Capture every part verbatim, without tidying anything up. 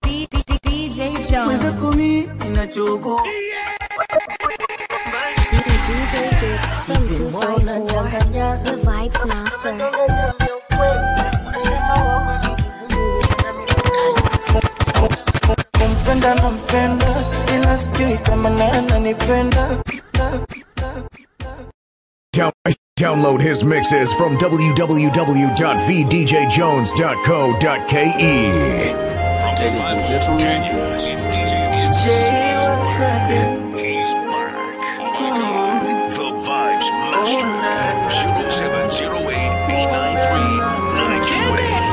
D J Jones. D J Gets from two five four, the Vibes Master. Nampenda nampenda ila sijui kama nana nipenda. Download his mixes from w w w dot v d j jones dot co dot k e. Ladies and gentlemen, it's D J Gibbs. He's back. The Vibes Master. zero seven zero eight, eight nine three, nine two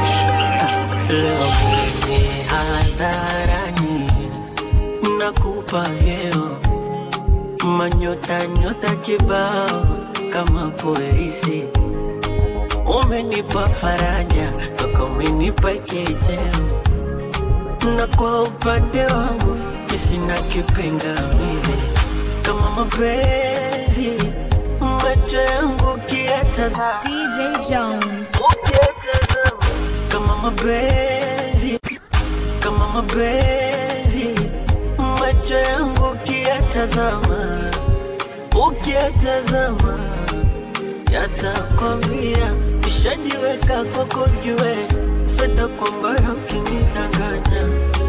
eight. hadharani nakupa vyeo manyota nyota kibao kama polisi. Umenipa faraja toka umenipa kejeo, na kwa upande wangu sina kipingamizi. Kama mapenzi macho yangu kiatazama D J Jones. ukiatazama kama mapenzi kama mapenzi macho yangu kiatazama ukiatazama yatakwambia nishajiweka kwako jue, sita kwamba ukinidanganya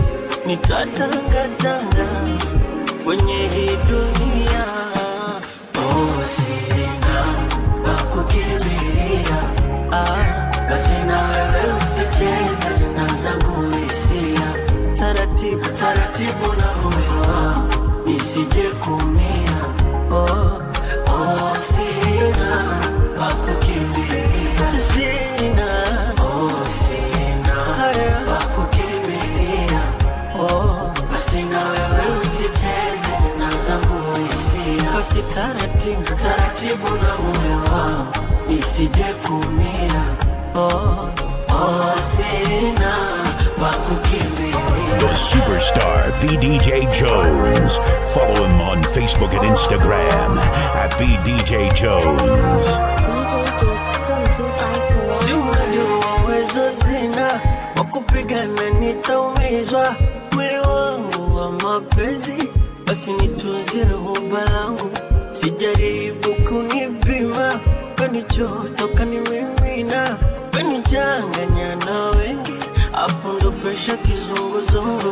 nitatangatanga kwenye hii dunia. Oh, sina pakukimbilia, ah, basi na wewe usicheze na zangu hisia. Taratibu taratibu na moyo wangu nisije kumia. Oh, oh, sina pakukimbilia, sina, oh, sina pakukimbilia. Oh, basi na wewe usicheze na zangu hisia. Basi taratibu taratibu na moyo wangu nisije kumia. Oh, oh, sina pakukimbilia. The superstar V D J Jones. Follow him on Facebook and Instagram at V D J Jones. D J Gets from two five four. Si unajua uwezo sina wakupigana, nitaumizwa mwili wangu wa mapenzi. Basi nitunzie huba langu, sijaribu kunipima, kanichoto kanimimina, kanichanganya na wengi, hapo ndo presha kizunguzungu.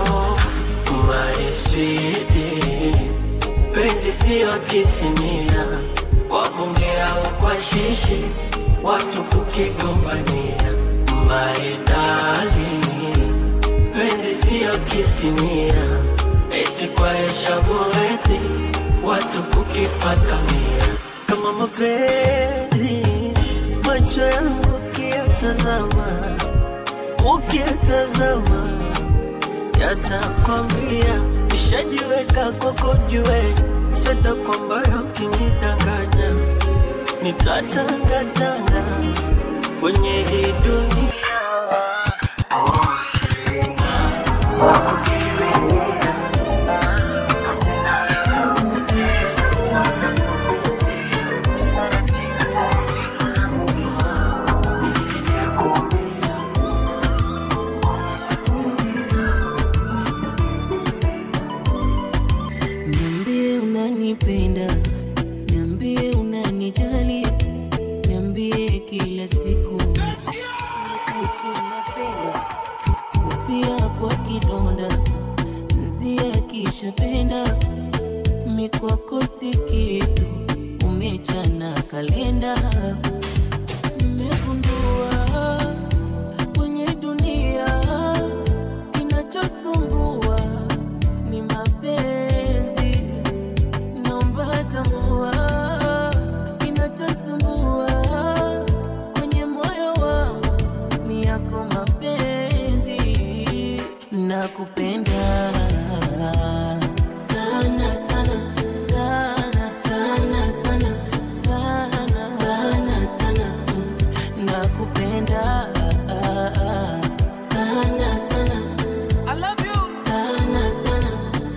My sweetie, penzi siyo kisinia, kwa bunge au kwa shishi, watu kukigombania. My darling, penzi siyo kisinia, eti kwa heshabu eti, watu kukifakamia. Kama mapenzi macho yangu kiatazama, ukiatazama yatakwambia nishajiweka kwako jue, sita kwamba ukinidanganya nitatangatanga kwenye hii dunia. Oh, sina wakukimbilia, sina wewe usicheze na zangu hisia. Taratibu taratibu na moyo wangu nisije kumia. Niambie unanipenda, niambie unanijali, niambie kila siku kufia kwa kidonda, nzia kisha penda, mikwako si kitu, umechana kalenda. Nimegundua kwenye dunia kinachosumbua ni mapenzi, naomba tambua kinachosumbua kwenye moyo wangu ni yako mapenzi. Nakupenda sana sana sana sana sana sana sana sana, nakupenda sana sana, I love you sana sana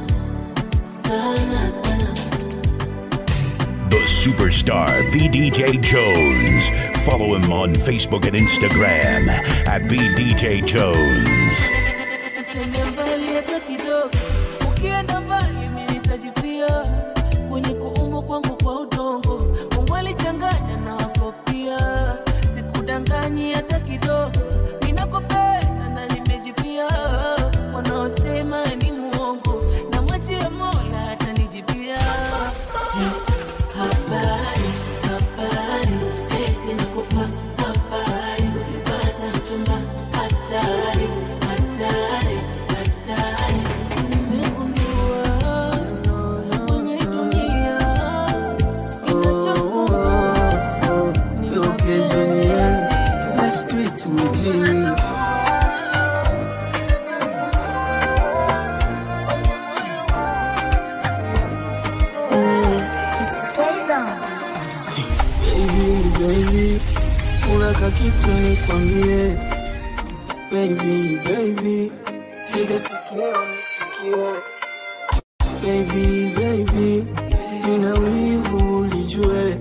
sana sana. The superstar V D J Jones. Follow him on Facebook and Instagram at V D J Jones. usiende mbali hata kidogo. Ukienda mbali mimi nitajifia kwenye kuumba kwangu kwa udongo. Mungu alichanganya na wako pia, sikudanganyi hata kidogo. Ninakupenda na nimejifia, wanaosema ni muongo na mwachie Mola atanijibia. Habari, habari, esi nakupa habari, pata mchumba hatari, hatari, hatari. Nimegundua kwenye dunia kinachosumbua ni mapenzi na street mjini. Baby, unaka kitu nikwambie. Baby, baby, piga sikio nisikie. Baby, baby, nina wivu ulijue.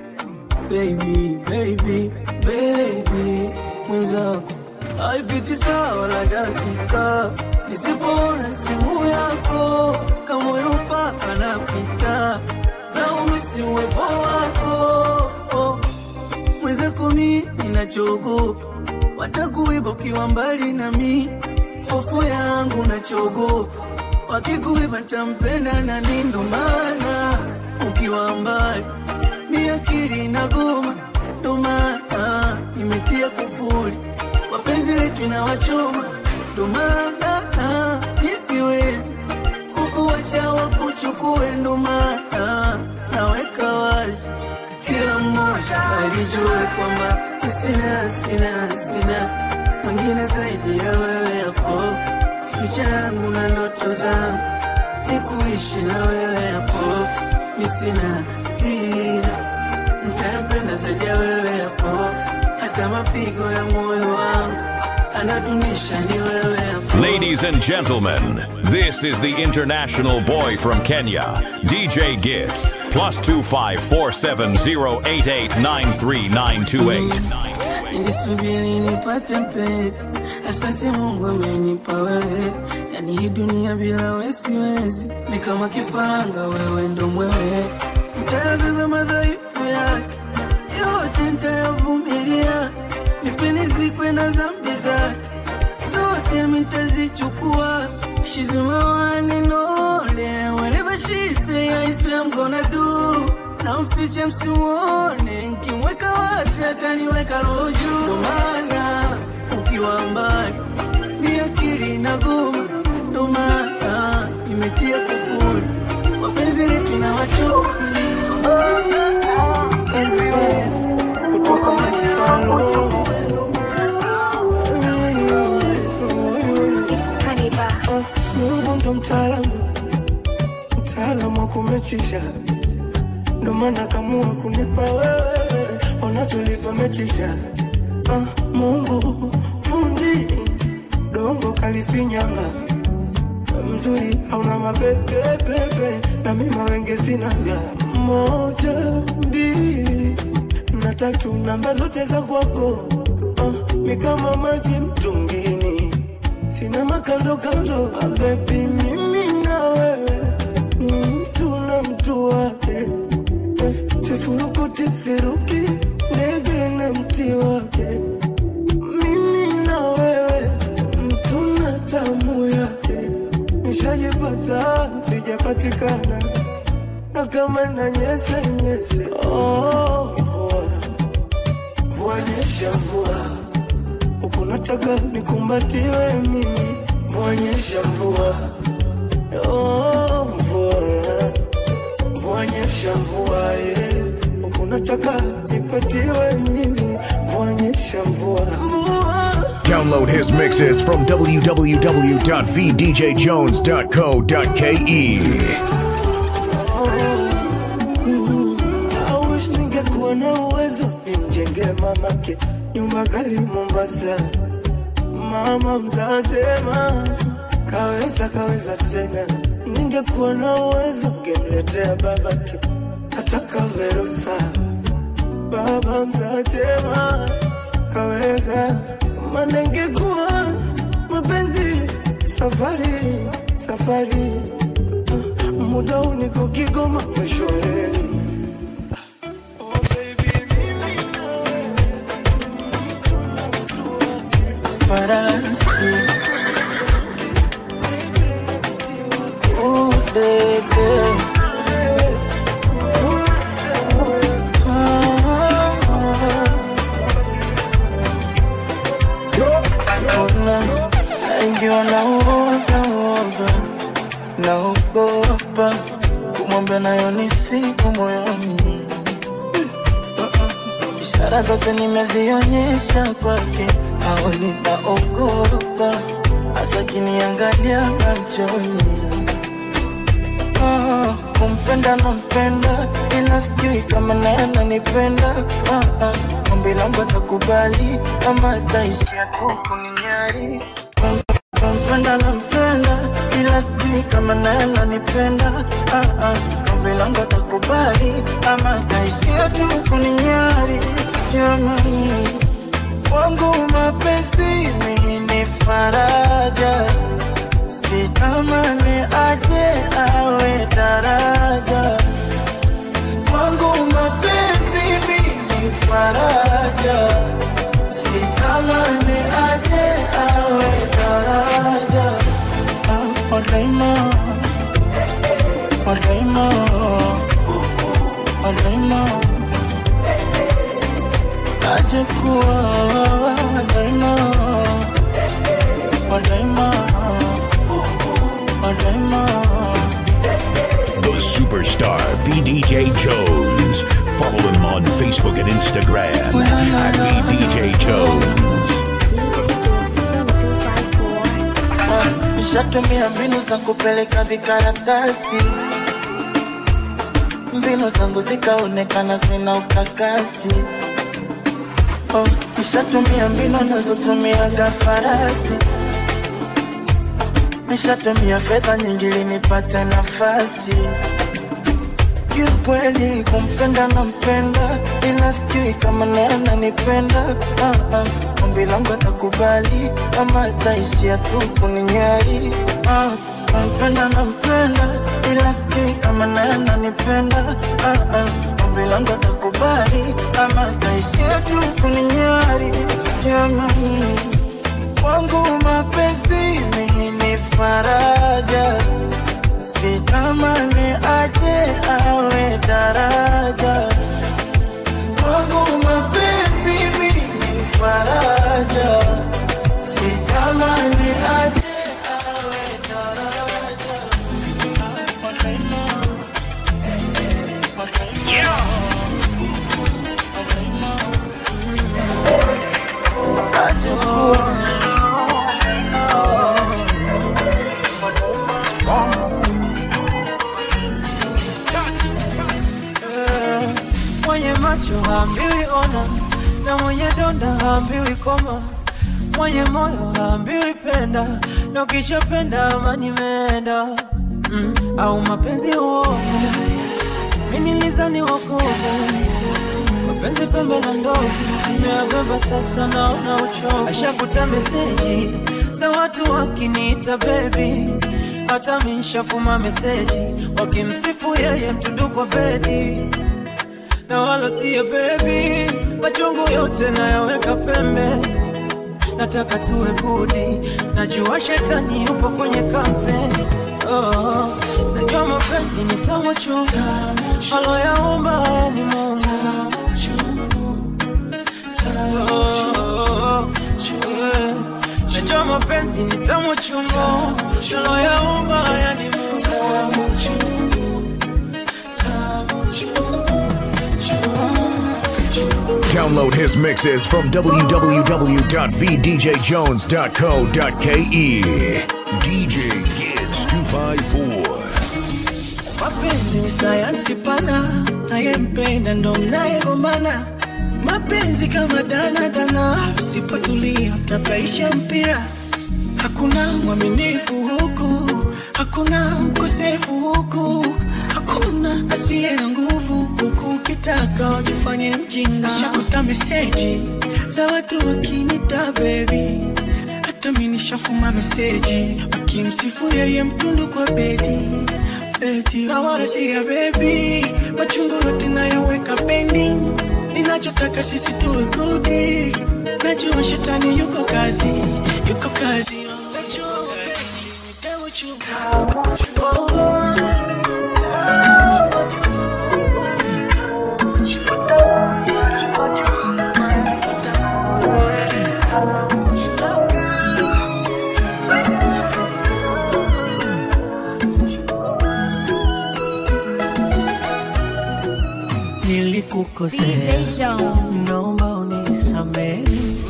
Baby, baby, baby, mwenzako haipiti sawa la dakika nisipoona simu yako, kama moyo mpaka napita na umisi uwepo wako. Oh, mwenzako mimi ninachogopa watakuiba ukiwa mbali na mimi. Hofu yangu nachogopa wakikuiba nitampenda na nini. Ndo maana ukiwa mbali mimi akili inagoma. Ndo maana nimetia kufuli wapenzi letu na wachoma. Ndo maana mimi siwezi kukuacha wakuchukue. Ndo maana naweka wazi kila mmoja alijue kwamba sina, sina, sina mwingine zaidi ya wewe hapo. Future yangu na ndoto zangu ni kuishi na wewe hapo. Mimi sina, sina nitampenda zaidi ya wewe hapo. Hata mapigo ya moyo wangu anadunisha ni wewe hapo. Ladies and gentlemen, this is the international boy from Kenya, D J Gits, plus two five four seven zero eight eight nine three nine two eight. Nilisubiri nipate mpenzi, asante Mungu amenipa wewe. Yani hii dunia bila wewe siwezi, ni kama kifaranga wewe ndo mwewe. Nitabeba madhaifu yake yote nitayavumilia, nifinizikwe na dhambi zake zote nitazichukua. She's my one and only, whatever she say I swear I'm gonna do. Na mfiche msimuone, nikimweka wazi ataniweka roho juu. Ndo maana ukiwa mbali mimi akili inagoma. Ndo maana nimetia kufuli wapenzi letu na wacho. Kutoka mfano Mungu ndo mtaalamu, mtaalamu wa kumechisha. Ndo maana kamua kunipa wewe, ona tulipa mechisha. Ah, Mungu fundi dongo kalifinyanga, mzuri hauna mapepe pepe, na mimi mawenge sinanga. Moja, mbili, na tatu, namba zote za kwako. Ah, mi kama maji mtungini, sina makando kando. Ah, baby mimi na wewe mtu na mtu wake. Sifurukuti siruki ndege na mti wake. Mimi na wewe mtu na tamu yake. Nishajipata sijapatikana, na kama nanyesha nyesha. Oh, mvua mvua nyesha mvua, uko nataka nikumbatiwe mimi. Mvua nyesha mvua, oh mvua mvua nyesha mvua, eh uko nataka nipatiwe mimi. Mvua nyesha mvua, mvua. Download his mixes from w w w dot v d j jones dot co dot k e. I wish ningekuwa na uwezo nimjenge mamake nyumba kali Mombasa. Mama mzazema kaweza kaweza tena, ningekuwa na uwezo ngemletea babake ataka Verosa. Baba mzazema kaweza, manengekuwa mapenzi safari, safari muda uniko Kigoma mshoreni. Oh baby, mimi nawe farasi. Oh baby, ingiwa na uoga uoga, naogopa kumwambia nayo ni siku moyoni. Ishara zote nimezionyesha kwake, haoni naogopa, hasa kiniangalia machoni. Ah, kumpenda nampenda, ila sijui kama naye ananipenda. Ah, ah, ombi langu atakubali, ama ataishia tu kuninyari. Kumpenda nampenda, ila sijui kama naye ananipenda. Ah, ah, ombi langu atakubali, ama ataishia tu kuninyari. Jamani, wangu mapenzi mimi ni faraja, sitamani aje awe daraja. Wangu mapenzi mimi faraja, sitamani aje awe daraja. Ah, Odaima, Odaima, Odaima, aje kuwa Odaima, Odaima. The superstar V D J Jones. Follow him on Facebook and Instagram at V D J Jones. D J Gits from two five four. Nishatumia mbinu za kupeleka vikaratasi, mbinu zangu zikaonekana sina ukakasi. Oh, nishatumia mbinu nazotumia gafarasi, nishatumia fedha nyingi ili nipate nafasi. Kiukweli kumpenda nampenda, ila sijui kama naye ananipenda. Ah, ah, ombi langu atakubali, ama ataishia tu kuninyari. Ah, kumpenda nampenda, ila sijui kama naye ananipenda. Ah, ah, ombi langu atakubali, ama ataishia tu kuninyari. Jamani, wangu mapenzi mimi ni faraja, sitamani aje awe daraja. Wangu mapenzi mimi ni faraja, sitamani aje awe daraja. Yeah. Aje kuwa mwenye macho haambiwi ona, na mwenye donda haambiwi koma, mwenye moyo haambiwi penda, na ukishapenda amani imeenda. Mm, au mapenzi uovu, mimi nilizani wokovu, mapenzi pembe na ndovu, nimeyabeba sasa naona uchovu. Ashakuta meseji za watu wakiniita baby, hata mimi nishafuma meseji wakimsifu yeye mtundu kwa bedi. Na wala siya baby, machungu yote nayaweka pembe, nataka tuwe gudi, najua shetani yupo kwenye kampeni. Oh, najua mapenzi ni tamu chungu, alo yaumba haya ni Mungu. Oh, yeah. Najua mapenzi ni tamu chungu, alo yaumba haya ni Mungu. Download his mixes from w w w dot v d j jones dot co dot k e. D J Gits two five four. Mapenzi ni sayansi pana, nayempenda ndo mnayegombana. Mapenzi kama dana dana, usipotulia utapaisha mpira. Hakuna mwaminifu huku, hakuna mkosefu huku, hakuna asiye na nguvu huku, ukitaka wajifanye mjinga. Ashakuta meseji za watu wakinita baby, tami nishafuma meseji ukimsifu yeye mtundu kwa bedi bedi. I wanna see ya baby, machungu yote nayaweka pending. Ninachotaka sisi tuwe kudi, najua shetani yuko kazi, yuko kazi. Najua kazi, nitewe chupa nilikukosea, naomba unisamehe.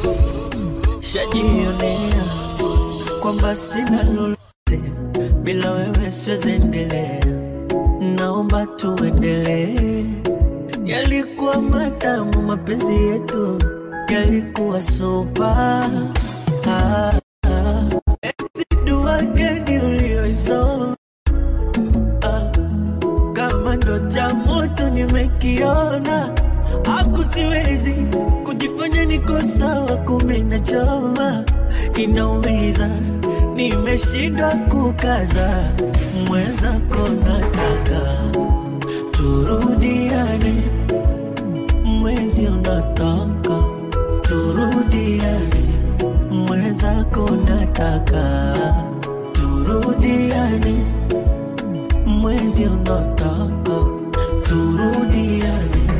Shajionea kwamba sina lolote, bila wewe siwezi endelea. Naomba tuendelee. Yalikuwa matamu mapenzi yetu, yalikuwa sopa. Ah, ah. Eti dua gani ulioisoma? Ah, kama ndo cha moto nimekiona. Aku siwezi kujifanya niko sawa, kumbe nachoma. Inaumiza, nimeshindwa kukaza. Mwenzako nataka turudiane, mwezi unataka turudiane. Mwenzako nataka turudiane, mwezi unataka turudiane.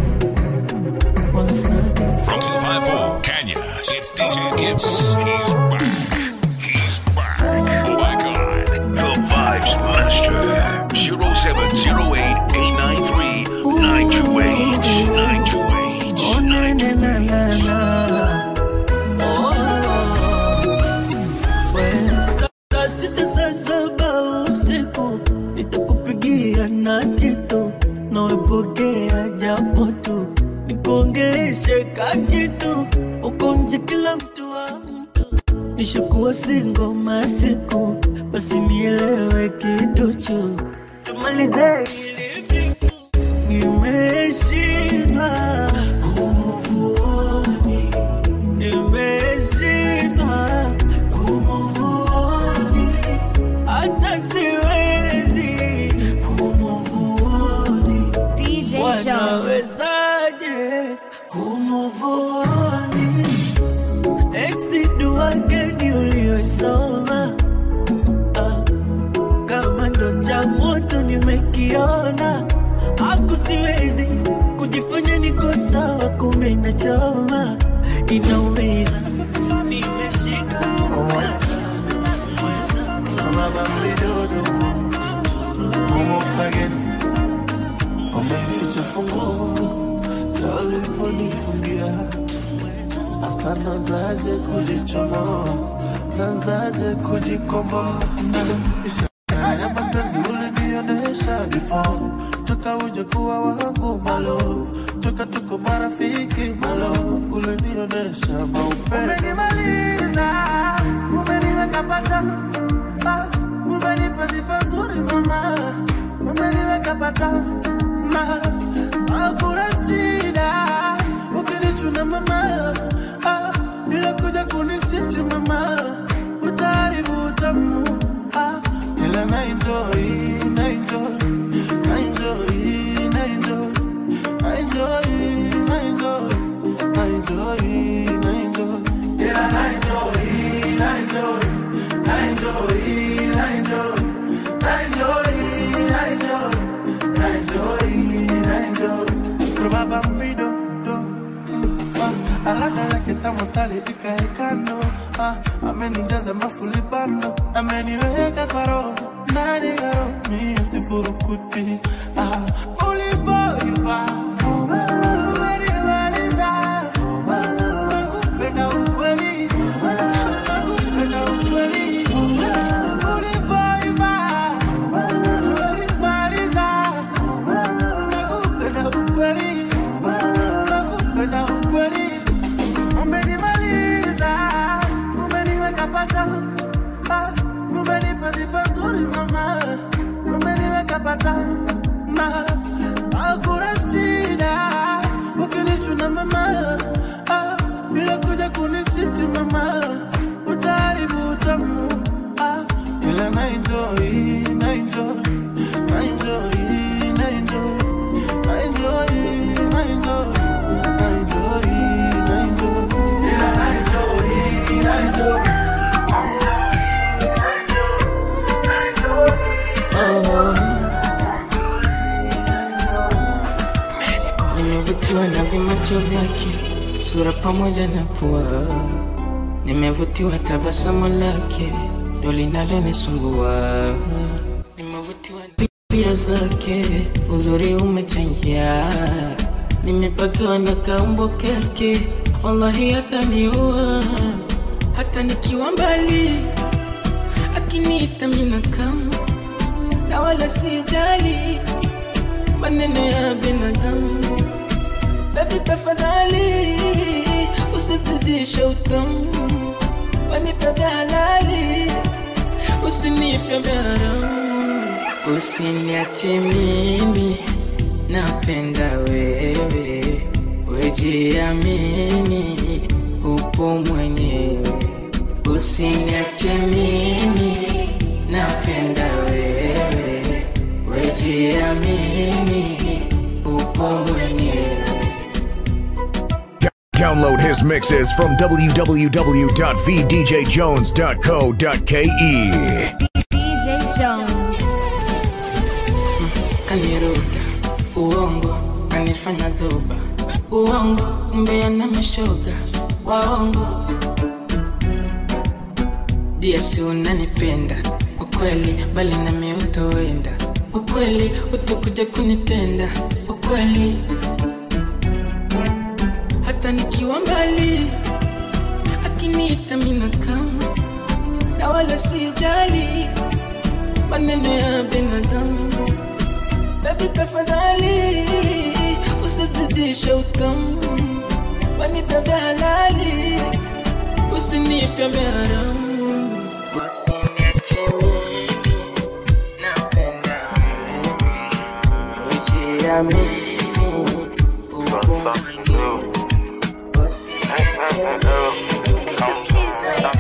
From two five four Kenya, it's D J Gibbs. He's back. He's back. Oh my God. The Vibes Master. zero seven zero eight, eight nine three, nine two eight. nine two eight. nine two eight. Fue sita saa saba usiku, nitakupigia na kitu, nawepokea japo tu, nikuongeleshe kakitu, ukonje kila mtu wa mtu. Nishakuwa single masiku, basi nielewe kidocho, tumalize ili bifu. Nimeshindwa kumuvuoni, nimeshindwa kumuvuoni, hata siwezi kumuvuoni. D J Jones. Wanawezaje kumuvuoni? Exi dua gani ulioisoma? Ah, kama ndo cha moto nimekiona. Aku siwezi kujifanya niko sawa, kumbe nachoma. Inaumiza, nimeshindwa kukaza. Mwenzako mama mdodo turudi. Umesicha funguo taliponifungia, asa nazaje kujichomoa, nazaje kujikomboa. Ishara ya mapenzi ulinionesha before, toka uje kuwa wangu malo, toka tuko marafiki malo, ulinionesha maupendo. Umenimaliza, umeniweka pata, umenifanya pazuri mama, umeniweka pata. Hakuna shida ukinichuna mama, ah, bila kuja kunichiti mama, utaharibu utamu. Ah, ila na enjoy, na enjoy, na enjoy, na enjoy, na enjoy, na enjoy, na enjoy, na enjoy, ila na enjoy, na enjoy, na enjoy, na enjoy, na enjoy, na enjoy. Baba mbido do ah, alaka yake tamu sali ikaekano ah, amenijaza mafulibano, ameniweka kwa roho ndani ya roho, mimi sifurukuti ah, ulivoiva umenimaliza, nakupenda ukweli, nakupenda ukweli, ulivoiva umenimaliza, nakupenda ukweli, nakupenda ukweli. Umenimaliza, umeniweka pata, ah, umenifanya pazuri mama, umeniweka pata, ma, hakuna shida ukinichuna mama, ah, bila kuja kunichiti mama, utaharibu utamu, ah, ila na enjoy, na enjoy, na enjoy, na enjoy, na enjoy, na enjoy, na enjoy, na enjoy, ila na enjoy, na enjoy. Nimevutiwa na vimacho vyake, sura pamoja na pua. Nimevutiwa tabasamu lake, ndo linalonisumbua. Nimevutiwa na tabia zake, uzuri umechangia. Nimepakiwa na kaumbo kake, wallahi hataniua. Hata nikiwa mbali, akiniita mina kama, na wala sijali maneno ya binadamu. Baby tafadhali usizidishe utamu, wanipe vya halali, usinipe vya haramu. Usiniache mimi, napenda wewe, wejiamini, upo mwenyewe. Usiniache mimi, napenda wewe, wejiamini, upo mwenyewe. Download his mixes from w w w dot v d j jones dot co dot k e. D J Jones. Kaniruka, uongo, kanifanya zoba. Uongo, mbea na mashoga, waongo. Dia si unanipenda, ukweli, bali na mi utoenda. Ukweli, utakuja kunitenda, ukweli. Hata nikiwa mbali, akiniita mina kama, na wala sijali maneno ya binadamu. Baby tafadhali usizidishe utamu, wanipe vya halali, usinipe vya haramu. Usiniache mimi, napenda wewe, ujiamini, upo mwenyewe. Mister Kiss,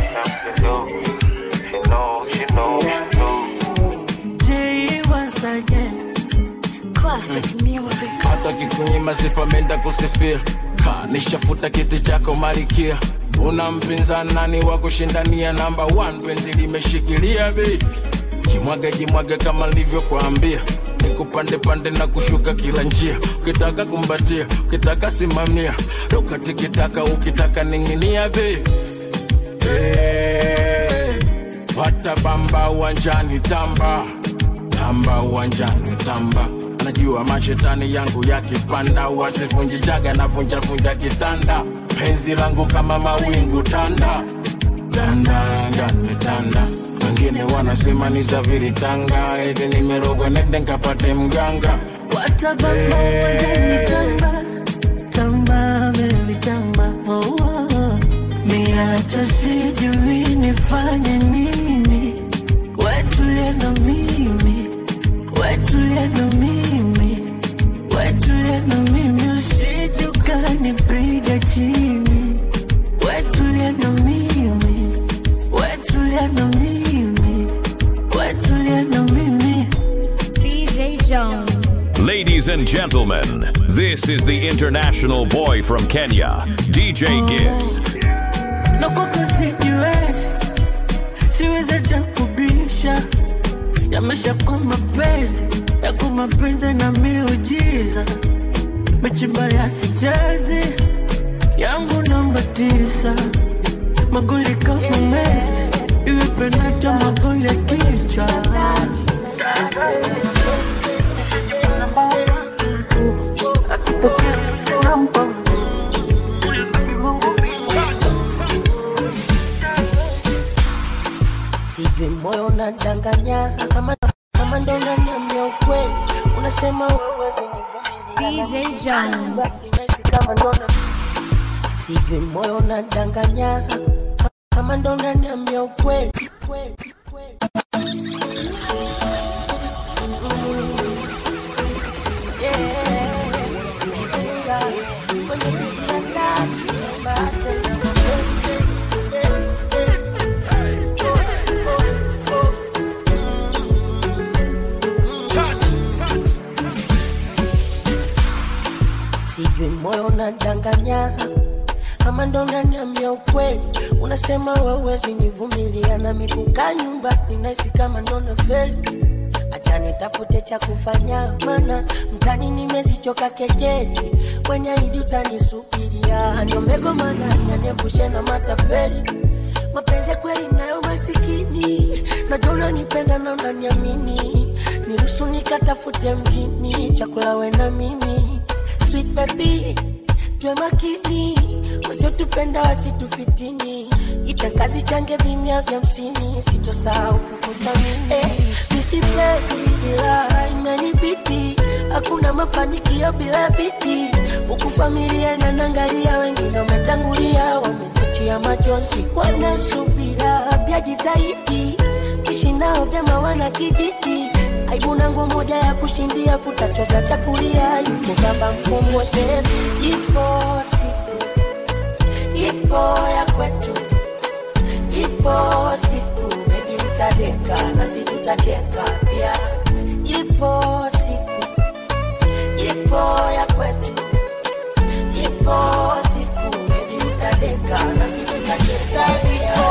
Jay once again. classic music. Hata kikunyima sifa menda kusifia, ka nishafuta kiti chako marikia. Una mpinzani nani wa kushindania, number one penzi limeshikilia baby. Jimwage jimwage kama nilivyokuambia, nikupande pande na kushuka kila njia. Ukitaka kumbatia, ukitaka simamia, ruka tikitaka, ukitaka ninginia baby. Hey, pata bamba uwanjani tamba, tamba uwanjani tamba. Najua mashetani yangu yakipanda, wasifunji jaga na vunja vunja kitanda. Penzi langu kama mawingu tanda, tanda ngane tanda. Wengine wanasema ni zaviri tanga, eti nimerogwa nende nkapate mganga. Watabamba uwanjani tamba, tamba baby tamba, oh, oh. Mi hata sijui nifanye nini, wetulia na mimi, wetulia na mimi, wetulia na mimi, usije ukanipiga chini. Wetulia na mimi, wetulia na mimi, wetulia na mimi. D J Jones. Ladies and gentlemen, this is the international boy from Kenya, D J Gitz. Nakuka sijiwezi, siwezi hata kubisha. Yamesha kwa mapenzi, yako mapenzi na miujiza. Mechimba ya sichezi, yangu namba tisa. Magoli kama Messi, iwe penata magoli ya kichwa. Sijui moyo unadanganya, kama kama ndo unaniambia ukweli, unasema uwezi D J Jones. kama ndo na sijui moyo unadanganya, kama ndo unaniambia ukweli, ukweli, ukweli. sijui moyo unadanganya kama ndo unaniambia ukweli. Unasema wewe huwezi nivumilia na mikukaa nyumbani nahisi kama ndo nafeli. Acha nitafute cha kufanya maana mtani nimezichoka kejeli. Kwenye hidi utanisubiria niomeko maana nyaniepushe na matapeli. Mapenzi kweli nayo masikini najua unanipenda na unaniamini. Niruhusu nikatafute mjini chakula we na mimi. Sweet baby tuwe makini wasiotupenda wasitufitini. Itakazi change vimya vya msini sitosahau kukutamini. Eh, nisipendi ila imenibidi hakuna mafanikio bila bidii. Huku familia inanangalia wengine wametangulia wametuchia majonzi kwa nasubira pia jitahidi ishi nao vyema wana kijiji. Aibu nangu moja ya kushindia futa choza chakulia. Yuko baba mkongwe ipo siku ipo ya kwetu ipo siku baby utadeka na si tutacheka pia. Ipo siku ipo ya kwetu ipo siku baby utadeka na si tutacheka pia.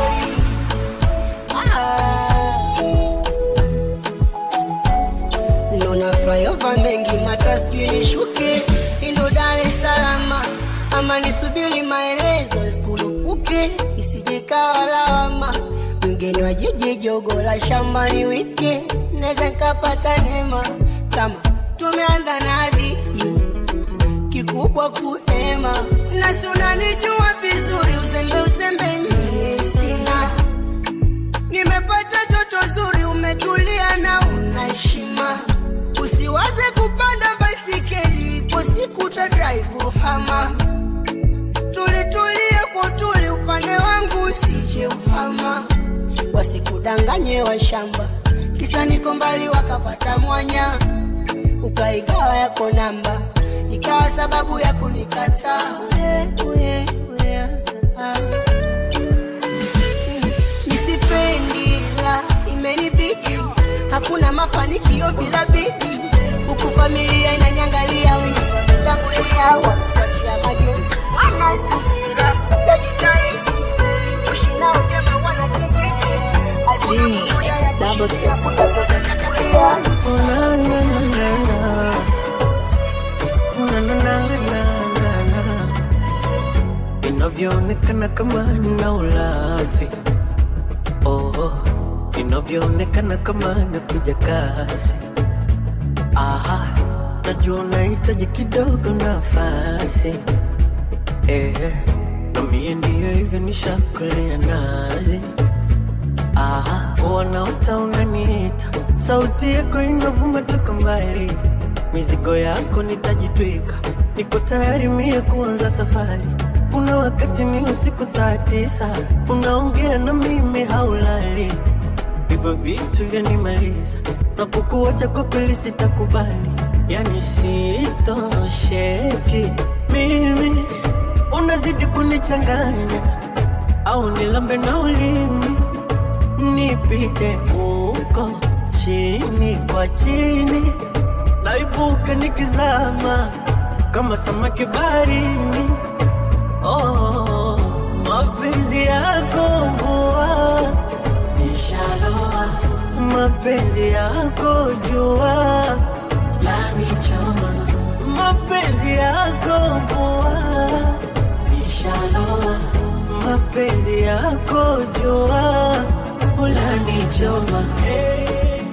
Nona flyover mengi matasijui nishuke indo Dar es Salaam ama nisubiri maelezo sikulupuke isije kawa lawama. Mgeni wa jiji jogo la shambani wike neza kapata neema kama tumeanza na dhiki kikubwa kuhema. Nasi unanijua vizuri uzembe uzembe mimi sina. Nimepata toto zuri umetulia na unaheshima. Usiwaze kupanda baisikeli kwa siku ta drive hama. Tulitulie kwa tuli upande wangu usije uhama. Wasikudanganye wa shamba kisa niko mbali wakapata mwanya. Ukaigawa yako namba ikawa sababu ya kunikata. Uye, uye, uye, ah. Nisipendi la imenibidi hakuna mafanikio bila bidii. Huku familia inaniangalia wengi wametangulia wametuachia majonzi. Anasubira kujitahidi kuishi nao kama wana kijiji. Genie X double six. Oh na na na na na oh na na na na na. Inavyoonekana kama nina ulafi. Oh, inavyoonekana kama nakuja kasi. Aha, najua unahitaji kidogo nafasi. Eh, na mie ndiyo hivyo nishakulea nazi. Aha, wanaota unaniita sauti yako inavuma toka mbali. Mizigo yako nitajitwika niko tayari mie kuanza safari. Kuna wakati ni usiku saa tisa unaongea na mimi haulali. Hivyo vitu vyanimaliza na kukuacha kwa kweli sitakubali. Yani sitosheki mimi unazidi kunichanganya. Au nilambe na ulimi nipite uko chini kwa chini. Naibuka nikizama kama samaki baharini. Oh, mapenzi yako mvua nishaloa. Mapenzi yako jua lanichoma. Mapenzi yako mvua nishaloa. Mapenzi yako jua ulanichoma. Hey.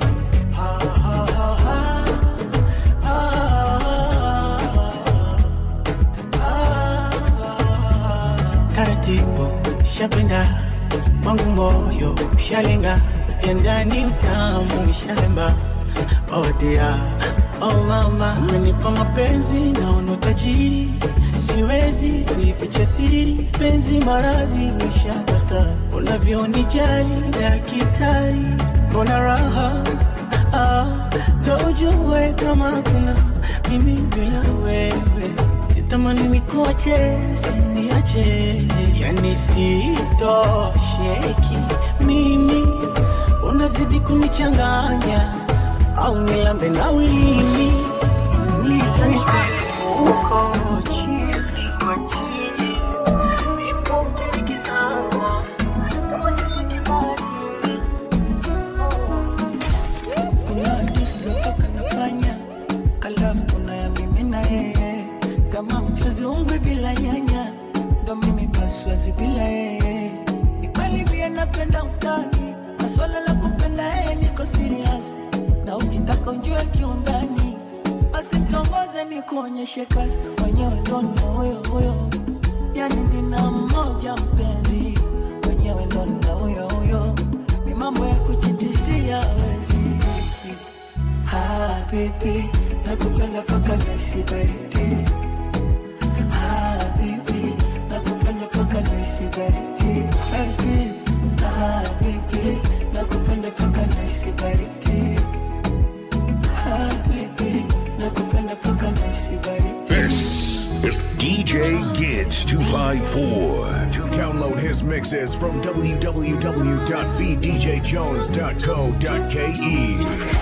Taratibu shapenda wangu moyo shalenga vyandani utamu shalemba. Oh dear, oh mama umenipa mapenzi na unotajiri. Siwezi kuificha siri penzi maradhi nishapata. Unavyonijali dakitari mbona raha. Ah, dojue kama kuna mimi bila wewe. Nitamani nikuache siniache. Yani sitosheki mimi unazidi kunichanganya. Au nilambe na ulimi nipite Kuonyeshe kazi mwenyewe ndo na huyo huyo, yani nina mmoja mpenzi mwenyewe ndo na huyo huyo, ni mambo ya kuchitisia wezi. Ah baby, nakupenda paka nasi baridi. Ah baby, nakupenda paka nasi baridi. Baby, ah baby, nakupenda paka nasi baridi. Ah baby, nakupenda paka nasi. This is D J Gids two five four. To download his mixes from w w w dot v d j jones dot co dot k e.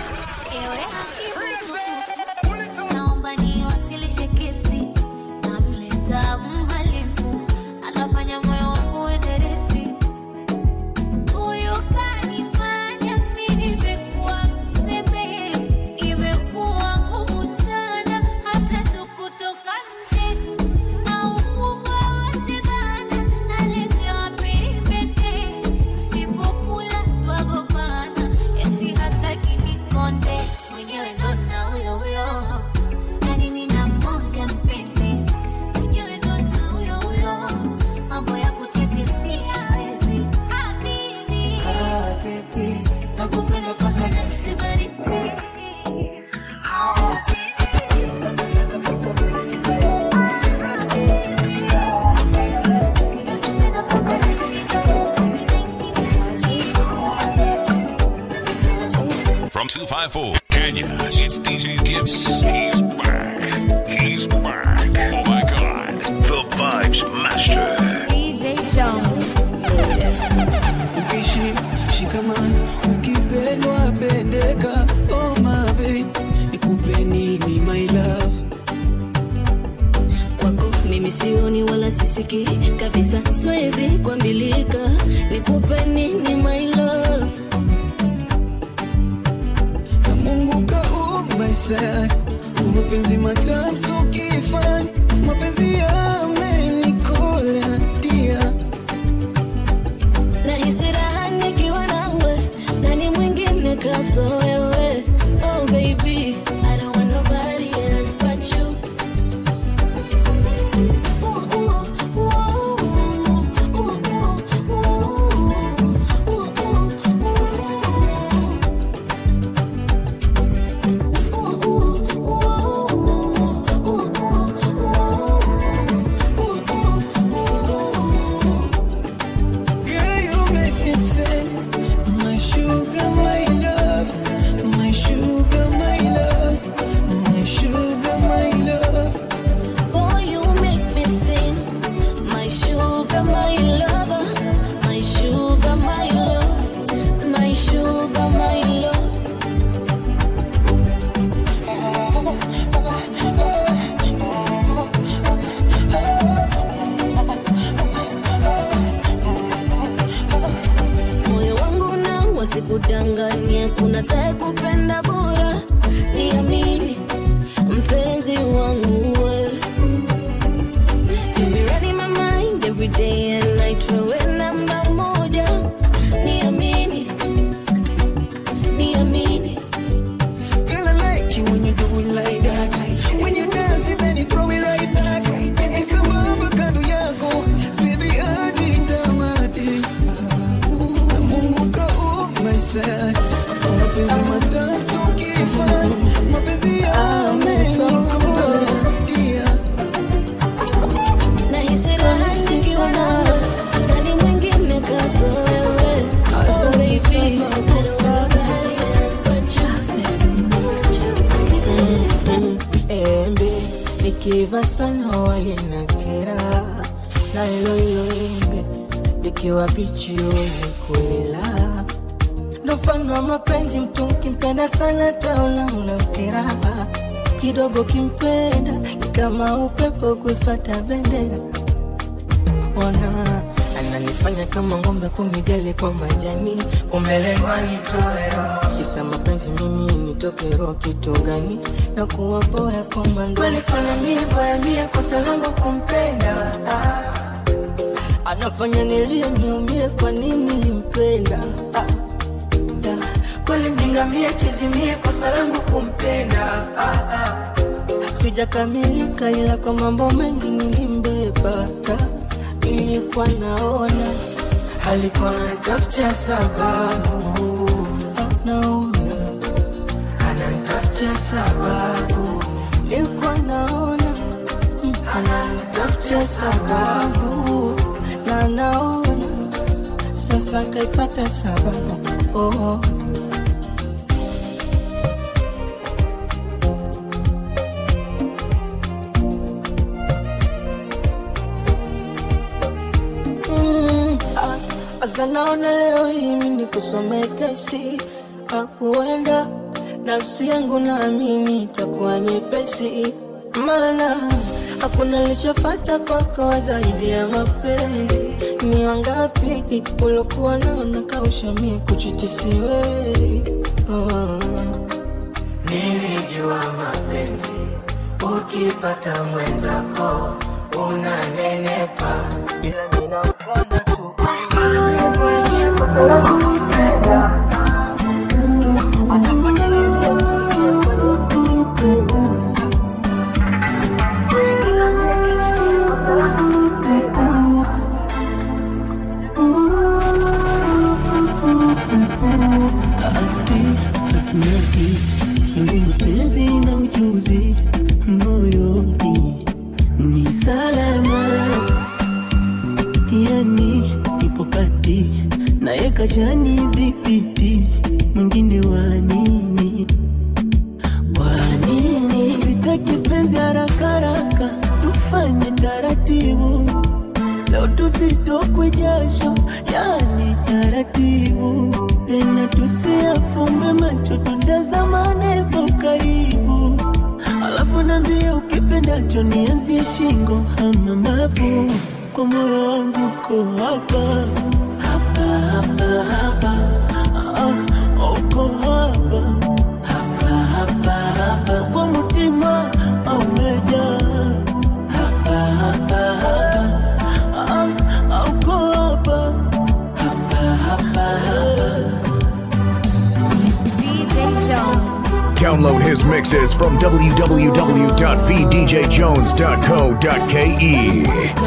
two five four Kenya, it's D J Gids. He's back. He's back. Oh my God. The Vibes Master. D J Jones. Ukishi, shikaman, ukipendwa pendeka. Oh my babe, nikupe nini my love? Kwako mimi sioni wala sisiki kabisa, siwezi kuambilika. Nikupe nini my love? Mapenzi matamu so kifani, mapenzi yamenikola dia. Nahisi raha nikiwa nawe, nani mwingine kaso wewe? Oh baby, I don't want nobody else but you. Sikudanganya, kuna tae kupenda bora, niamini mpenzi wangu we. You be running my mind every day and night, wewe namba moja, niamini, niamini. Girl, I like you when you do it like that. When you dance it then you throw it right back. It's a mama kando yako, baby ajitamati. Namunguka umesha, mapenzi matamu so kifani, mapenzi yamenikola dia. Nahisi raha nikiwa nawe, nani mwingine kaso wewe? Oh baby, I don't want nobody else but you. Embe nikiva sana wali na kera, na ilo ilo embe likiwa bichi ulikulela. Nofano mapenzi mtu kimpenda sana taona unakera, kidogo kimpenda kama upepo kufuata bendera. Ona ananifanya kama ngombe kumijali kwa majani, umelengwa nitoe roho. Kisa mapenzi mimi nitoke roho kitu gani? Na kuwa boya kwa mando walifanya mimi boya mia kwa salangu kumpenda. ah. Anafanya nilie niumie kwa nini nimpenda. ah. yeah. Kweli mjingamia kizimie kwa salangu kumpenda. ah. ah. Sijakamilika ila kwa mambo mengi nilimbeba. Nilikuwa naona alikuwa ananitafutia sababu, naona ananitafutia sababu. Nilikuwa naona ananitafutia sababu, na naona sasa kaipata sababu. oh. Asa naona leo hii mimi kusome kesi, huenda nafsi yangu naamini itakuwa nyepesi. Maana hakuna nilichofuata kwako zaidi ya mapenzi. Ni wangapi ulokuwa naona kausha mimi kuchiti siwezi. oh. Nilijua mapenzi ukipata mwenzako unanenepa, ila mimi nakuona tu. Kajani vipiti mwingine wanini wanini, sitaki penzi haraka haraka, tufanye taratibu. Leo tusitokwe jasho, yani taratibu. Tena tusiafumbe macho, tutazamane kwa karibu. Alafu niambie ukipendacho nianzie shingo ama mbavu. Kwa moyo wangu uko hapa hapa hapa, ah, uko hapa hapa hapa hapa, kwa mutima umejaa hapa hapa hapa, ah, uko hapa hapa hapa hapa. D J Jones. Download his mixes from w w w dot v d j jones dot co dot k e.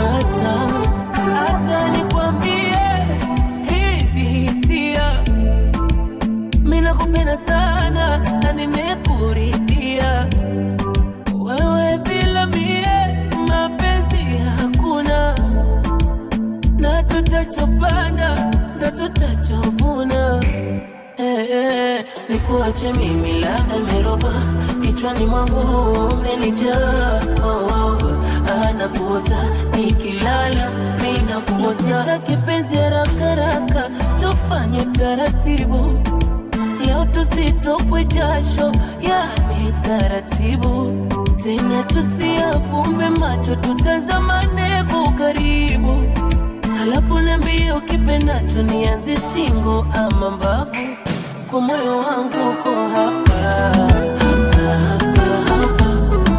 Nakupenda sana na nimekuridhia. Wewe bila mie mapenzi hakuna, na tutachopanda ndo tutachovuna. eh, eh, nikuache mimi labda meroba, kichwani mwangu umenijaa. oh, oh, anakuota nikilala ninakuota. Sitaki penzi haraka haraka, tufanye taratibu. Leo tusitokwe jasho, yani taratibu. Tena tusiafumbe macho, tutazamane kwa karibu. Alafu niambie ukipendacho nianze shingo ama mbavu. Kwa moyo wangu uko hapa hapa hapa hapa.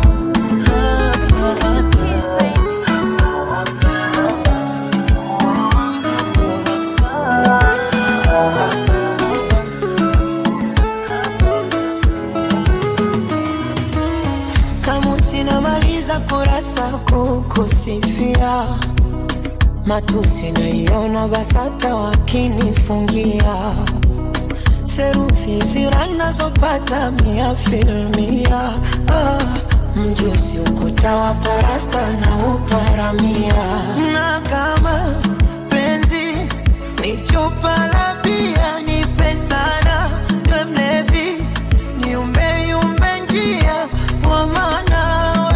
Kurasa kukusifia, matusi naiona basata wakinifungia. Therufi zirana zopata mia filmia. ah, Mjusi ukuta wa parasta na uparamia. Na kama penzi ni chupa la bia, nipe sana kamlevi, niumbe yumbe njia kwa maana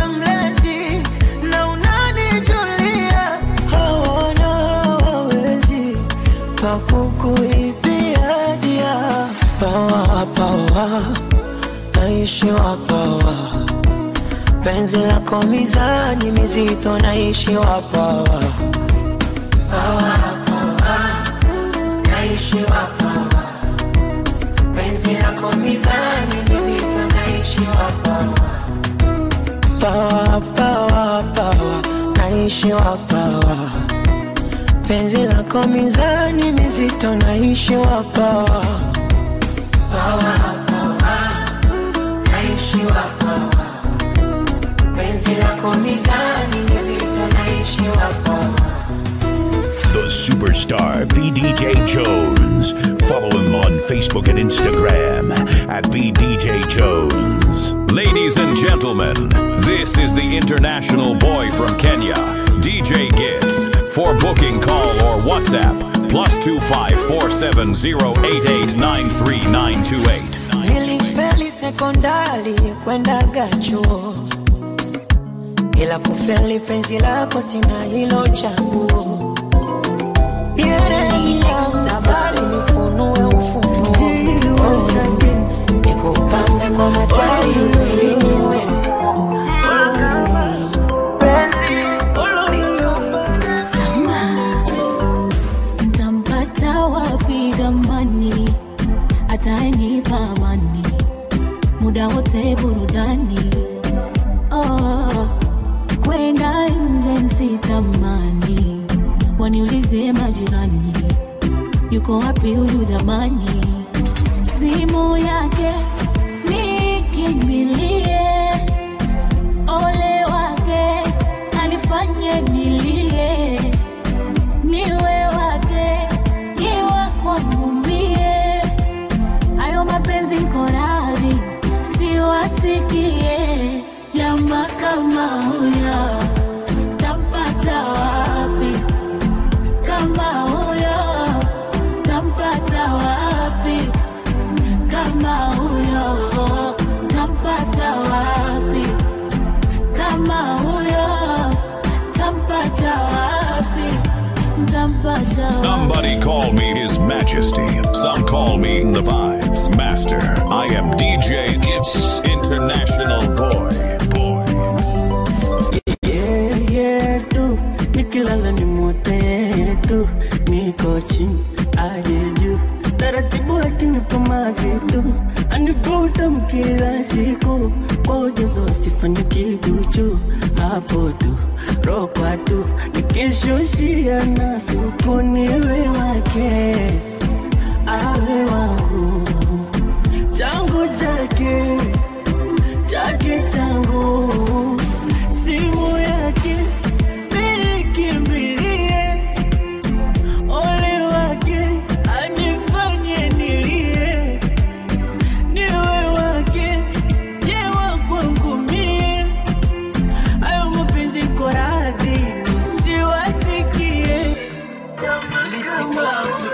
kukuibia dia. Pawa pawa naishi wa pawa, penzi lako mizani mizito naishi wapawa. Pawa, pawa, naishi wapawa. Penzi lako mizani mizito naishi wapawa. Pawa, pawa, pawa, naishi wapawa. Penzi lako mizani mizito naishi wapawa. Pawa, pawa, naishi wapawa. Penzi lako mizani mizito naishi wapawa. The superstar V D J Jones. Follow him on Facebook and Instagram at V D J Jones. Ladies and gentlemen, this is the international boy from Kenya, D J Gitz. For booking, call or WhatsApp, plus two five four seven zero eight eight nine three nine two eight. Nilifeli sekondari kwenda gachuo, ila kufeli penzi lako sina hilo chaguo. Yereni ya mbali nifunue ufunuo, nikupambe kwa matari ili niwe ntampata wapi damani, atanipa amani, muda wote burudani. Oh, kwenda nje nsitamani, waniulize majirani, yuko wapi huyu jamani? Simu yake nikimbilie, ole wake anifanye nilie, niwe wake yewa kwangu mie, ayo mapenzi nkorari siwasikie. Jamaa kama huyo tampata wapi? Kama huyo tampata wapi? Kama huyo tampata wapi? Kama huyo tampata wapi? Tampata wapi? Somebody call me His Majesty. Some call me the Vibes Master. I am D J Gitz, International Boy. yeah, yeah, tu nikilala ni mote tu, niko chini aje juu, taratibu akinipa mavitu, anikuta mkila siku, kwa ujazo asifanye kiduchu, hapo tu rokwa tu, nikishushia na suku niwe wake, awe wangu, changu chake, chake changu, simu yake nikimbilie, ole wake anifanye nilie, niwe wake yewa kwangu mie, ayo mapenzi koradhi siwasikie. Lisi klasi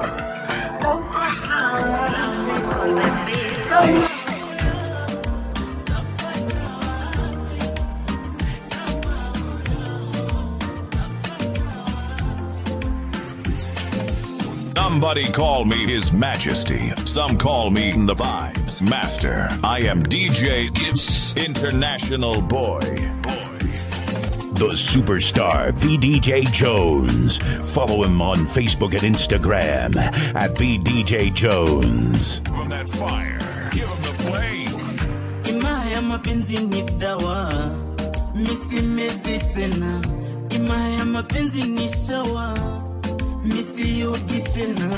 Somebody call me His Majesty. Some call me the Vibes Master. I am D J Gitz, International Boy. The superstar V D J Jones. Follow him on Facebook and Instagram at V D J Jones. From that fire, give him the flame. Imaya mapenzi ni dawa, misi mezi tena. Imaya mapenzi ni shawa, misi yogi tena.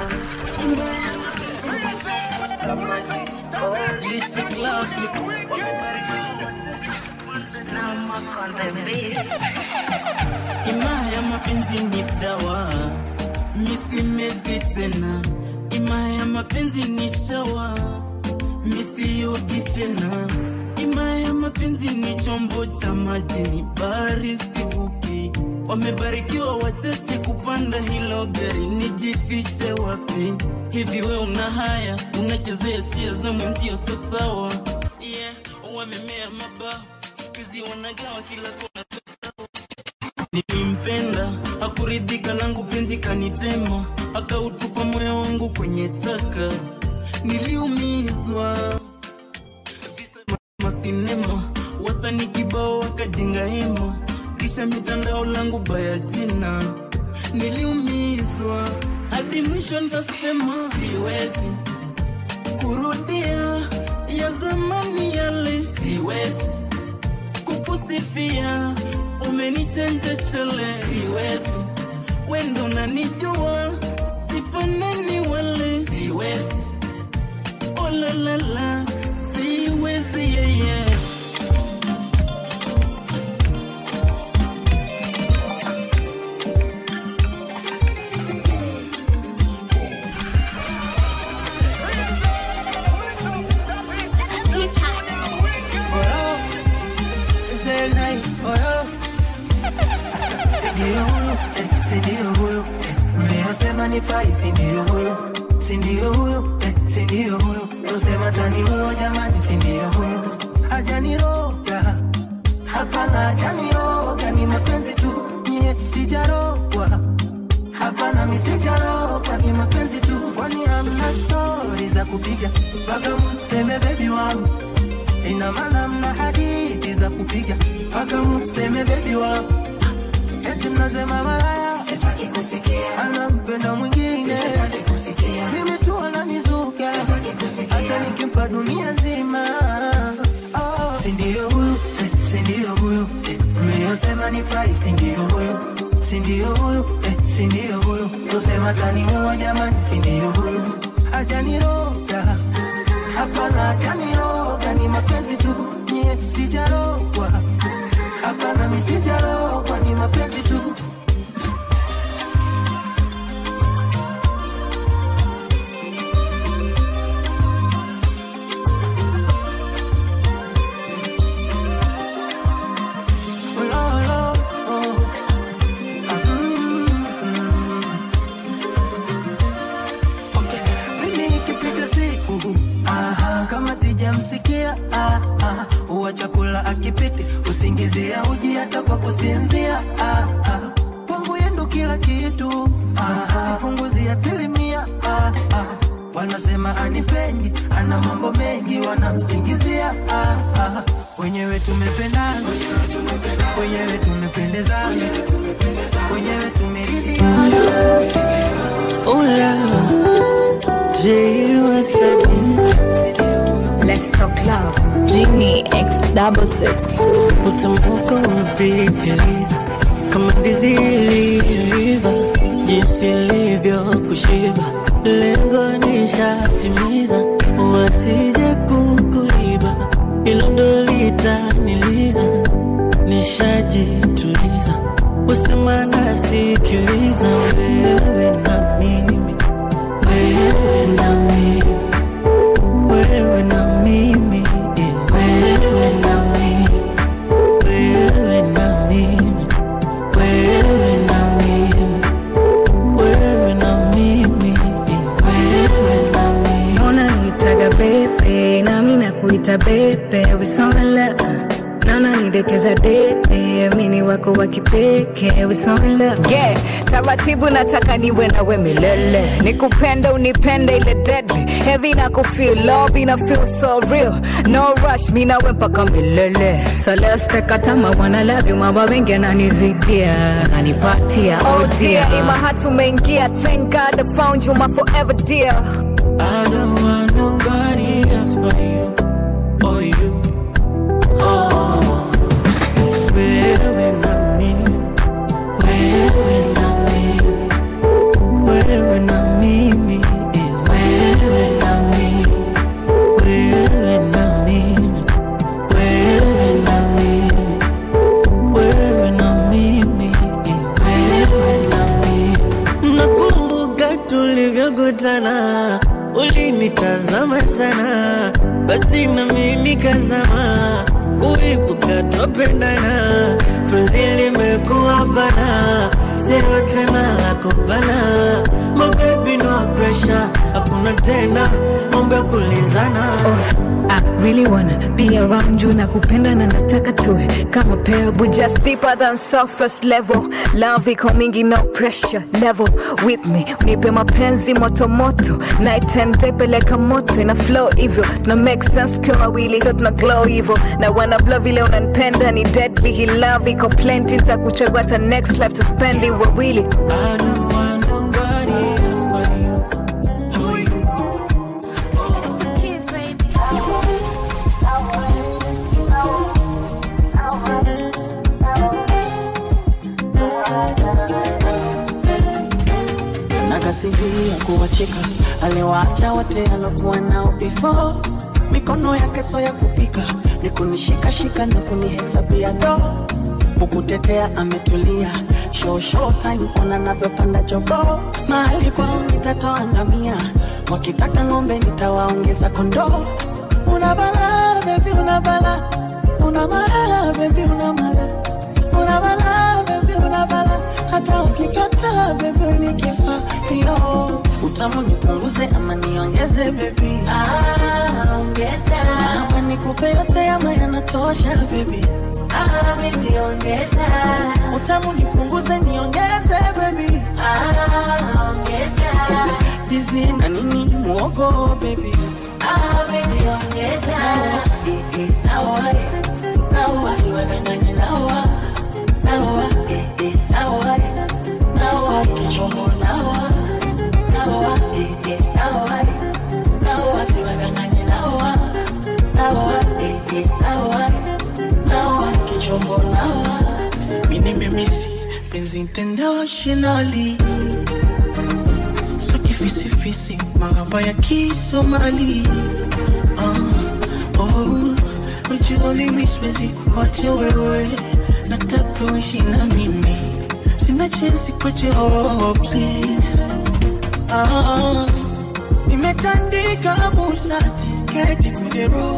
Lisi classic. Imaya mapenzi ni dawa, misi mezi tena. Imaya mapenzi ni shawa, misi yogi tena. Imaya mapenzi ni chombo cha maji, ni bahari sivuki. Wamebarikiwa wachache kupanda hilo gari, nijifiche wapi? Hivi we una haya, unachezea sia za mwenzio so sawa. Yeah, wamemea maba, sikizi wanagawa kila kona sawa. Nilimpenda, hakuridhika langu penzi kanitema, akautupa moyo wangu kwenye taka. Niliumizwa, visa masinema, wasa imani kibao wakajenga hema, kisha mitandao langu baya jina. Niliumizwa hadi mwisho nikasema siwezi kurudia ya zamani yale, siwezi kukusifia umenitanja chale, siwezi wendo unanijua sifanani wale, siwezi oh la la la, siwezi yeah yeah. Sindio huyo, mliyosema nifai, sindio huyo, sindio huyo, eh, sindio huyo, nosema tani huyo jamani, sindio huyo, hajaniroga, hapana hajaniroga, ni mapenzi tu, nye sijarogwa, hapana mi sijarogwa, ni mapenzi tu, kwani hamna story za kupiga, mpaka mseme baby wangu, ina maana mna hadithi za kupiga, mpaka mseme baby wangu, eti mnasema malaya, sitaki kusikia, anampenda mwingine, sitaki kusikia, mimi tu ananizuka, sitaki kusikia, hata nikimpa dunia nzima. Oh, sindio huyo, eh, sindio huyo, eh, mliyosema nifai, sindio huyo, sindio huyo, eh, sindio huyo, nosema tani huyo jamani, sindio huyo, hajaniroga, hapana hajaniroga, ni mapenzi tu, nye sijarogwa, hapana mi sijarogwa, ni mapenzi tu. Sijamsikia ah ah, uwa chakula akipiti, usingizia uji hata kwa kusinzia ah ah, kwangu yendo kila kitu ah, sipunguzi asilimia ah ah, wanasema anipendi, ana mambo mengi wanamsingizia ah ah, wenyewe tumependana, wenyewe tumependezana, wenyewe tumeridhiana. Ola, J was Let's talk love. Genie X double six. Utamuka unapitiliza kama ndizi iliyoiva, jinsi ilivyo kushiba, lengo nishatimiza, wasije kukuiba, ilo ndo litaniliza, nishajituliza, usema nasikiliza, wewe na mimi, wewe na mimi, wewe na mimi, wewe na mimi, wewe na mimi, wewe na mimi, wewe na mimi, wewe na mimi. Unanitaga bebe, na mimi nakuita bebe, we so in love. Naona nidekeza dede, mini wako wa kipekee, we so in love. Yeah, taratibu nataka niwe nawe milele, nikupende unipende ile deadly, heavy na kufeel love ina feel so real, no rush mi nawe mpaka milele. So let's take a time, I wanna love you, mama wengi ananizidia, ananipatia, oh dear, in my heart umeingia, thank God I found you, my forever dear. I don't want nobody else but you, or you, oh. Wewe na mimi, wewe na mimi, wewe na mimi, wewe na mimi, wewe na mimi, wewe na mimi, wewe na mimi, wewe na mimi. Nakumbuka tulivyokutana, ulinitazama sana, basi na mimi nikazama, kuibuka tupendana, penzi limekuwa bana, sio tena la kubana, my baby no pressure, hakuna tena mambo ya kulizana. Oh, ah, really wanna be around you. Nakupenda na nataka tuwe kama pair, but just deeper than surface level. Love iko mingi, no pressure level with me. Nipe mapenzi moto moto, night and day peleka moto. Ina flow hivyo, na make sense kwa wawili, so tuna glow hivyo. Na wanna blow vile unanipenda ni deadly. He love iko plenty, nitakuchagua hata next life to spend it wawili. I don't want nobody else but you. Oh, you. It's the kids, baby. Nakasidia kuwacheka aliwaacha wote alokuwa nao before. Mikono yake so ya kupika ni kunishika shika na kunihesabia do. Kukutetea ametulia, show show time ona navyopanda jobo. Mahali kwao nitatoa ngamia, wakitaka ng'ombe nitawaongeza kondoo. Una bala baby, una bala, una mara baby, una mara, una bala baby, una bala. Hata ukikata baby nikifa yo. Utamu nipunguze ama niongeze baby? Ah, ongeza. Ama nikupe yote ama yanatosha baby? Ah, baby, ongeza. Utamu nipunguze niongeze baby? Ah, ongeza. Dizi na nini muogo baby? Ah, baby, ongeza. Eh eh, nawa eh, nawa siwe danganya nawa, nawa eh eh, nawa eh, nawa kichomo nawa, nawa eh eh, nawa eh, nawa siwe danganya nawa, nawa eh eh, nawa nawa kichomo nawa. Mimi nimemisi penzi internationally, so kifisi fisi mahaba ya Kisomali. Oh, oh, ujoli miswezi kuwacha wewe, nataka uishi na mimi, sina chance kuacha, oh please. Ah, nimetandika busati keti kudero,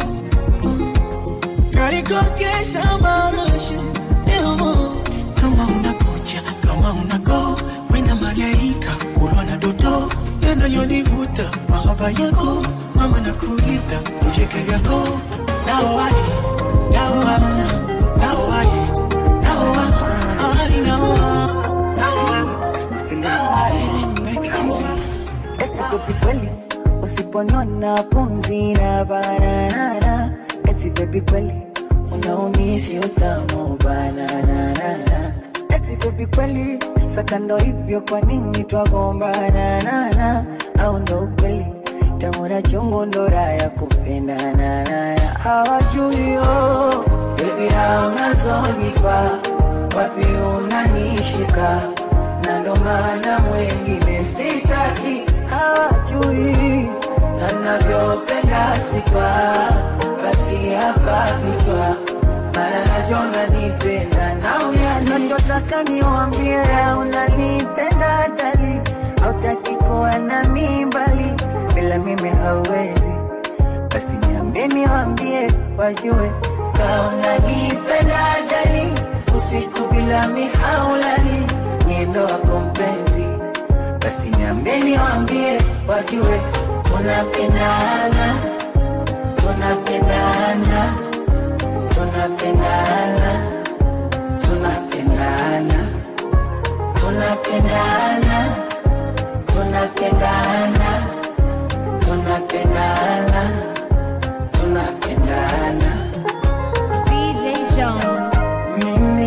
kari kokesha marashi emo. Kama unakuja, kama unago, wena malaika kulwa na dodo. Yendo yonivuta mahaba yako, mama nakuita ujeke yako. Now I, now I, now I, now I, now I. It's my feeling, make it. Eti baby kweli, usiponona pumzi na banana. Eti baby kweli, unaumisi utamu banana. Eti baby kweli, sakando hivyo kwa nini twagombana? Au ndo kweli, tamu na chungu ndo raya kupendana. Hawajui yo, baby na unazonipa, wapi unanishika, na ndo maana mwengine sitaki. Hawajui na navyopenda sifa, basi hapa kichwa, mara najona nipenda na unyaji. Nachotaka niwambie unanipenda dali, hautaki kuwa na mimbali, bila mimi hauwezi. Basi niambie niwambie wajue, kama unanipenda dali, usiku bila mihaulali, niendo wako mpenzi. Basi niambie niwambie wajue, tunapendana, tunapendana, tunapendana, tunapendana, tunapendana, tunapendana, tunapendana, tunapendana. D J Jones. Mimi,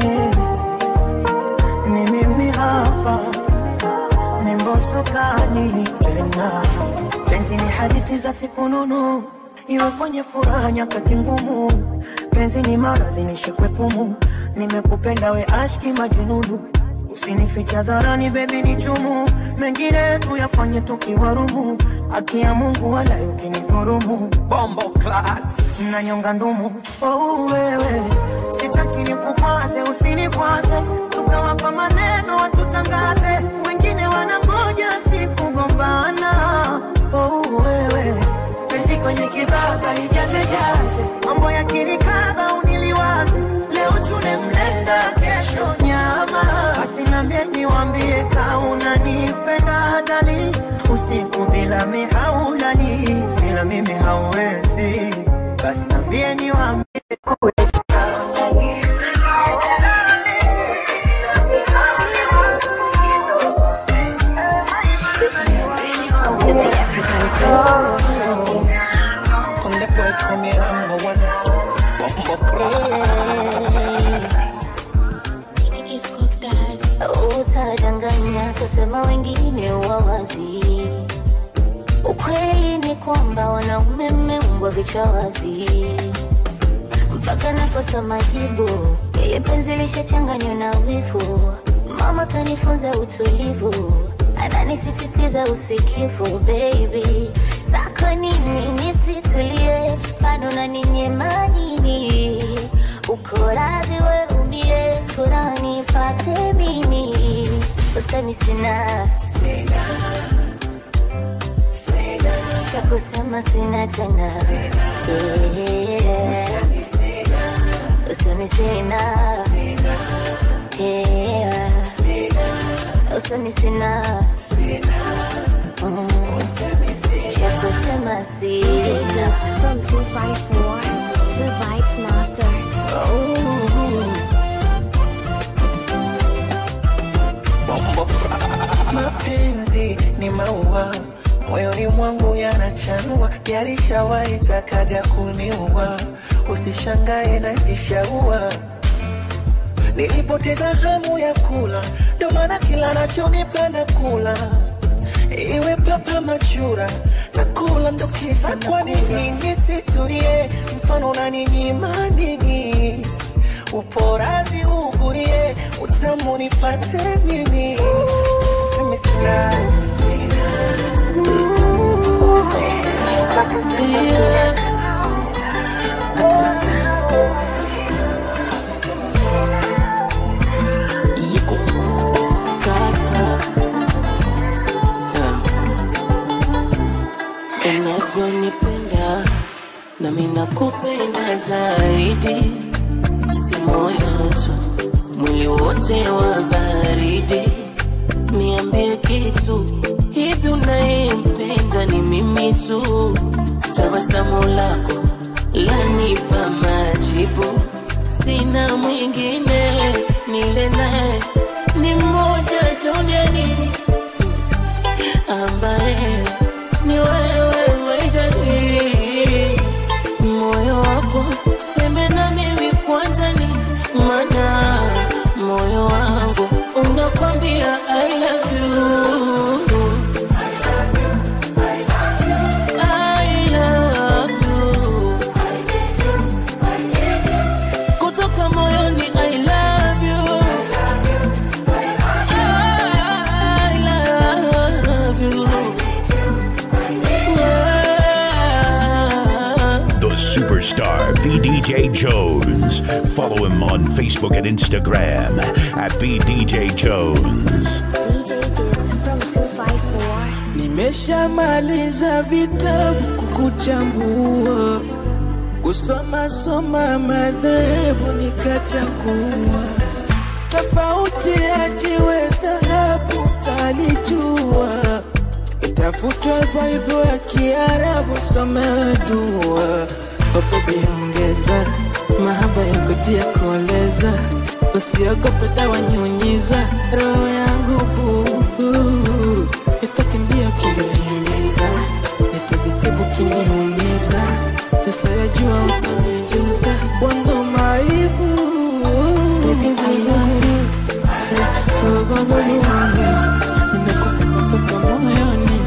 ni mimi hapa, ni Mbosso kani tena. Penzi ni hadithi za siku nono, iwe kwenye furaha nyakati ngumu. Penzi ni maradhi nishikwe pumu, nimekupenda we ashki majununu. Usinificha dharani baby ni chumu, mengine tuyafanye tukiwarumu. Haki ya Mungu wala ukinidhurumu, bombo clad na nyonga ndumu. Oh wewe, sitaki nikukwaze, usinikwaze, tukawapa maneno watutangaze, wengine wanangoja sikugombana. Oh wewe, penzi kwenye kibaba ijaze jaze, mambo ya kilikaba uniliwaze, leo tune mlenda kesho nyama. Basi niambie niwambie ka unanipenda dali, usiku bila mihaulani, bila mimi hauwezi. basi nambie niwaambie Utadanganya kusema wengine wawazi. Ukweli ni kwamba wanaume mmeumbwa vichwa wazi. Mpaka nakosa majibu, ile penzi lishachanganywa na wivu. Mama kanifunza utulivu, ananisisitiza usikivu. Baby, sako nini nisitulie, fano na ninyema nini? Uko radhi we umie, kurani pate mimi. Usemi sina, sina, sina. Shakusema sina tena, yeah. Usemi sina, sina, yeah. Usemi sina, sina. Mm. Shakusema sina. D J Gets from two five four, the Vibes Master. Oh. Mapenzi ni maua, moyoni mwangu yanachanua, yalishawahi takaga kuniua, usishangae najishaua. Nilipoteza hamu ya kula, ndo maana kila nachonipenda kula, iwe papa machura na kula ndo kisa. Kwa nini nisitulie, mfano unaninyima nini? Upo radhi ugurie, utamu nipate mimi. Usemi sina, sina. Ziko kasa unavyonipenda na mimi nakupenda zaidi. Si moyo tu, mwili wote wa baridi. Niambie kitu, hivi unayempenda ni mimi tu? Tabasamu lako lanipa majibu, sina mwingine nile naye, ni mmoja duniani ambaye ni wewe wewe. Moyo wako seme na mimi kwanza, ni maana moyo wangu unakwambia I love you. I love you. Kutoka moyoni I love you. I love you. The superstar V D J Jones. Follow him on Facebook and Instagram at V D J Jones. D J Gets from two five four. Nimeshamaliza vitabu kukuchambua, kusoma soma madhehebu nikachagua, tofauti ya jiwe dhahabu talijua, itafutwa Bible ya Kiarabu soma dua. Hapo biongeza mahaba ya kutia kueleza, usiogope dawa nyunyiza roho yangu buu. Nitakimbia kuniumiza, nitajitibu kuniumiza, nisayajua utanijuza wando maibu. Nimekupa kutoka moyoni,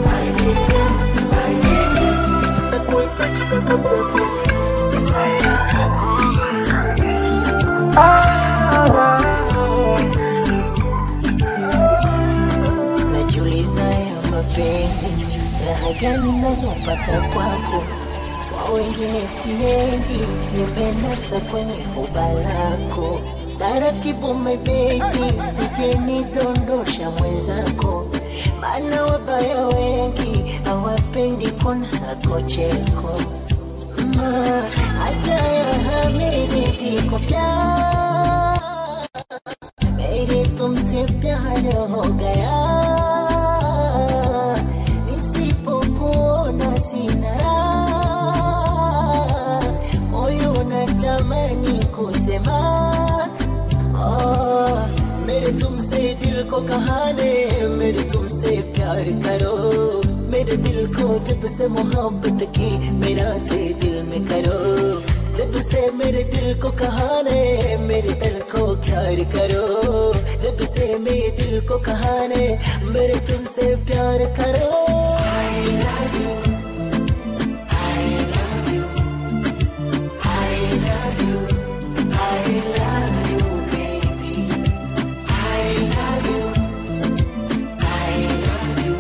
najiuliza ya mapenzi, raha gani nazopata kwako, kwa wengine siendi, nimenasa kwenye huba lako. Taratibu my baby, usije nidondosha mwenzako, maana wabaya wengi hawapendi kona lako cheko. Acha ya hamidi diko pyar, mere tumse pyar ho gaya, nisipokuona sina raha, को कहाने मेरे तुमसे प्यार करो मेरे दिल को जब से मोहब्बत की मेरा दे दिल में करो जब से मेरे दिल को कहाने मेरे दिल को प्यार करो जब से मेरे दिल को कहाने मेरे तुमसे प्यार करो I love you I love you I love you I love you baby I love you I love you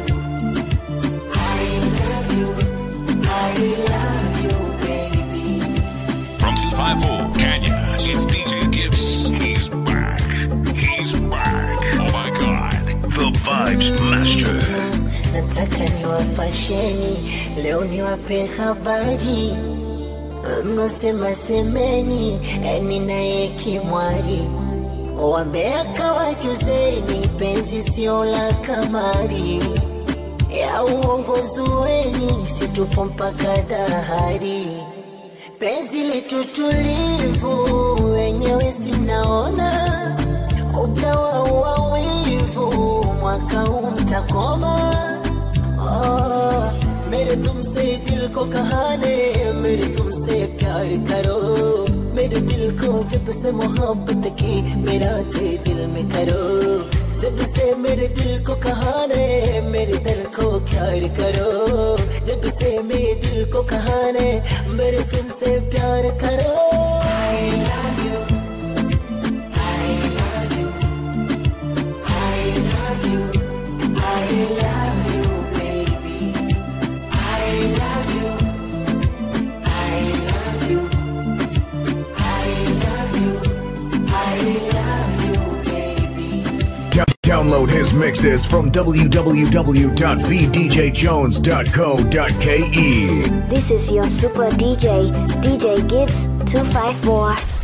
I love you I love you baby From two five four Kenya, it's D J Gibbs. He's back. He's back. Oh my God. The Vibes Master. nataka niwapasheni leo niwape habari mnosema semeni eni naye kimwari wambeka wajuzeni penzi sio la kamari ya uongo zueni situpo mpaka dahari penzi letu tulivu wenyewe sinaona utawa uwawivu mwaka huu mtakoma oh, मेरे तुमसे दिल को कहाने मेरे तुमसे प्यार करो मेरे दिल को जब से मोहब्बत की मेरा दे दिल में करो जब से मेरे दिल को कहाने मेरे दिल को प्यार करो जब से मेरे दिल को कहाने मेरे तुमसे प्यार करो I love you I love you I love you I love you baby I love you I love you I love you I love you baby Download his mixes from w w w dot v d j jones dot co dot k e. This is your super D J, D J Gids two five four.